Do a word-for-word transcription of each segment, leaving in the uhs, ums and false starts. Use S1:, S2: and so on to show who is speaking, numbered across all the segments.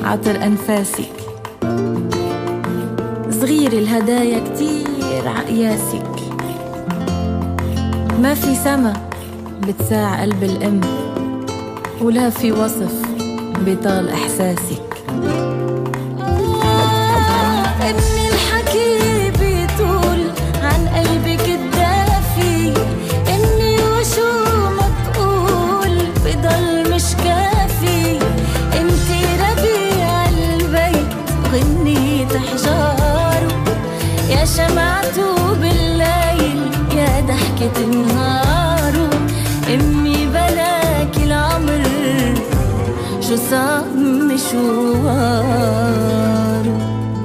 S1: عطر أنفاسك. صغير الهدايا كتير عقياسك. ما في سما بتساع قلب الأم، ولا في وصف بطال إحساسك. آه إني الحكي بيطول عن قلبك الدافي، إني وشو ما تقول بضل مش كافي. إنتي ربيع البيت غنيت حجاره، يا شمعته بالليل يا ضحكة نهاره. امي بلاكي العمر شو صار مشواره.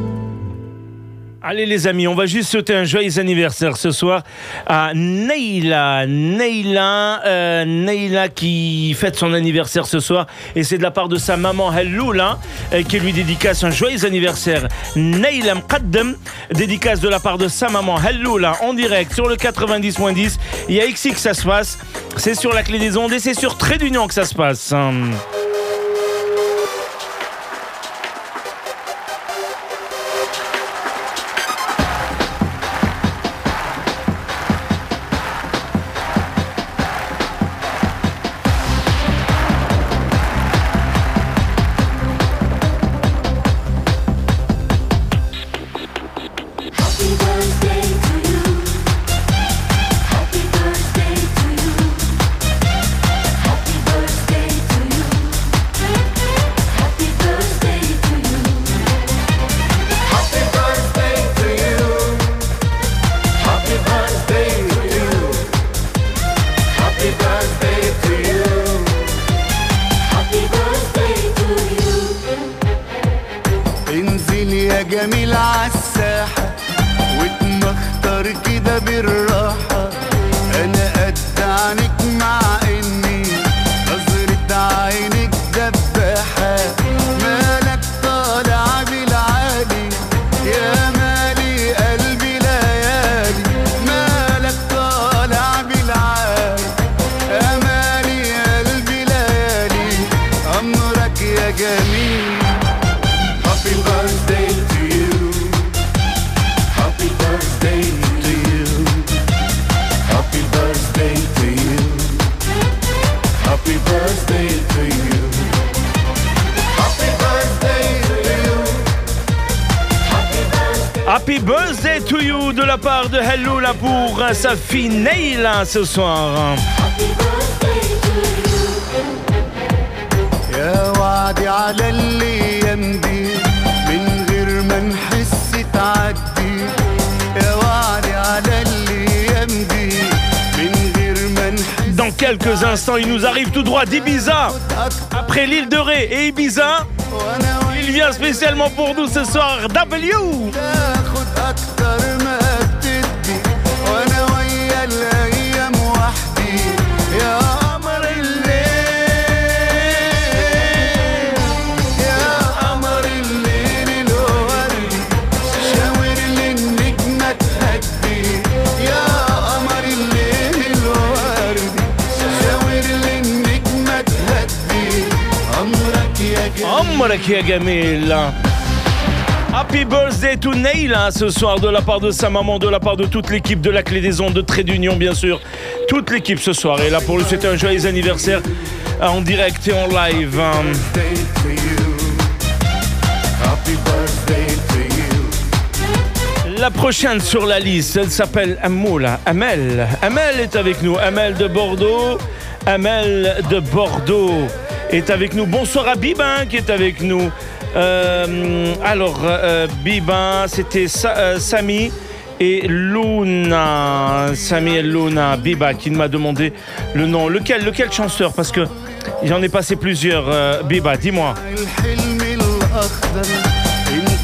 S2: Allez les amis, on va juste souhaiter un joyeux anniversaire ce soir à Neila. Neila, euh, Neila qui fête son anniversaire ce soir et c'est de la part de sa maman Helloula euh, qui lui dédicace un joyeux anniversaire. Neila Mqaddam, dédicace de la part de sa maman Helloula en direct sur le quatre-vingt-dix point dix. Il y a ici que ça se passe, c'est sur la clé des ondes et c'est sur Trait d'Union que ça se passe.
S3: جميل عالساحة واتمختار كده بالراحة. أنا قد عنك مع إني نظرة عينك دباحة. مالك طالع بالعالي يا مالي قلبي ليالي. مالك طالع بالعالي يا مالي قلبي ليالي. أمرك يا جميل. Happy birthday to you. Happy birthday to you. Happy birthday to you. Happy birthday to you. Happy birthday to you.
S2: Happy birthday to you de la part de Helloula pour sa fille Neila ce soir.
S3: Happy birthday to you. يا وعدي على الأيام دي من غير ما نحس تعدي. يا وعدي على الأيام دي من غير ما نحس.
S2: Dans quelques instants, il nous arrive tout droit d'Ibiza. Après l'île de Ré et Ibiza, il vient spécialement pour nous ce soir, W. عمرك يا جميل. Happy birthday to Neila ce soir de la part de sa maman, de la part de toute l'équipe de la Clé des Ondes, de Trait d'Union bien sûr. Toute l'équipe ce soir est là pour lui souhaiter un joyeux anniversaire en direct et en live. La prochaine sur la liste, elle s'appelle Amoula. Amel. Amel est avec nous. Amel de Bordeaux. Amel de Bordeaux est avec nous. Bonsoir à Bibin qui est avec nous. Euh, alors, euh, Bibin, c'était Sa- euh, Samy et Luna. Samy et Luna. Biba qui m'a demandé le nom. Lequel, lequel chanteur? Parce que j'en ai passé plusieurs. Euh, Biba, dis-moi.